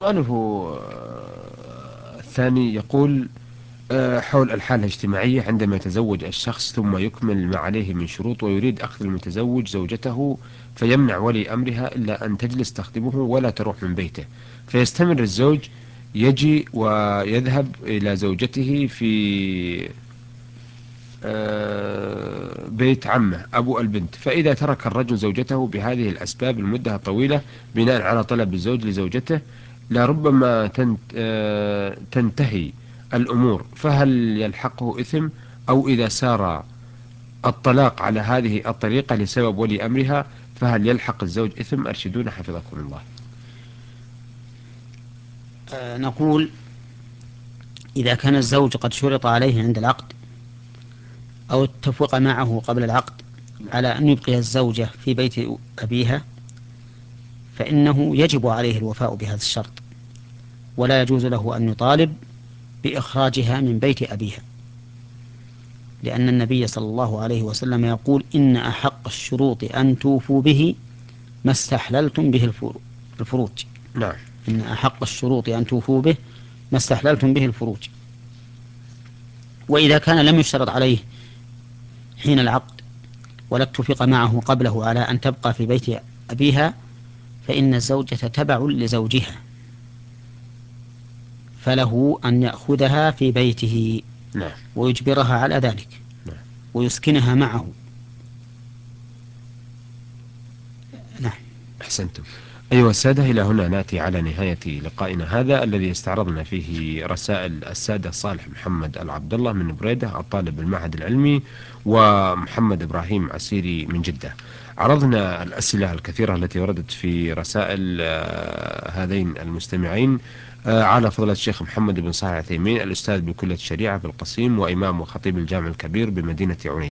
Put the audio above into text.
سؤاله الثاني يقول حول الحالة الاجتماعية عندما يتزوج الشخص ثم يكمل ما عليه من شروط ويريد أخذ المتزوج زوجته، فيمنع ولي أمرها إلا أن تجلس تخدمه ولا تروح من بيته، فيستمر الزوج يجي ويذهب إلى زوجته في بيت عمه أبو البنت. فإذا ترك الرجل زوجته بهذه الأسباب المدة طويلة بناء على طلب الزوج لزوجته، لربما تنتهي الأمور، فهل يلحقه إثم؟ أو إذا سار الطلاق على هذه الطريقة لسبب ولي أمرها فهل يلحق الزوج إثم؟ أرشدونا حفظكم الله. نقول إذا كان الزوج قد شرط عليه عند العقد أو اتفق معه قبل العقد على أن يبقي الزوجة في بيت أبيها، فإنه يجب عليه الوفاء بهذا الشرط، ولا يجوز له أن يطالب بإخراجها من بيت أبيها، لأن النبي صلى الله عليه وسلم يقول: إن أحق الشروط أن توفوا به ما استحللتم به الفروج. نعم. إن أحق الشروط أن توفوا به ما استحللتم به الفروج. وإذا كان لم يشترط عليه حين العقد ولا اتفق معه قبله على أن تبقى في بيت أبيها، فإن الزوجة تبع لزوجها، فله أن يأخذها في بيته نعم. ويجبرها على ذلك نعم. ويسكنها معه. نعم. أحسنتم. أيها السادة، إلى هنا نأتي على نهاية لقائنا هذا الذي استعرضنا فيه رسائل السادة صالح محمد العبد الله من بريدة الطالب بالمعهد العلمي، ومحمد إبراهيم عسيري من جدة. عرضنا الأسئلة الكثيرة التي وردت في رسائل هذين المستمعين على فضيلة الشيخ محمد بن صالح العثيمين الأستاذ بكلية الشريعة بالقصيم وإمام وخطيب الجامع الكبير بمدينة عنيزة.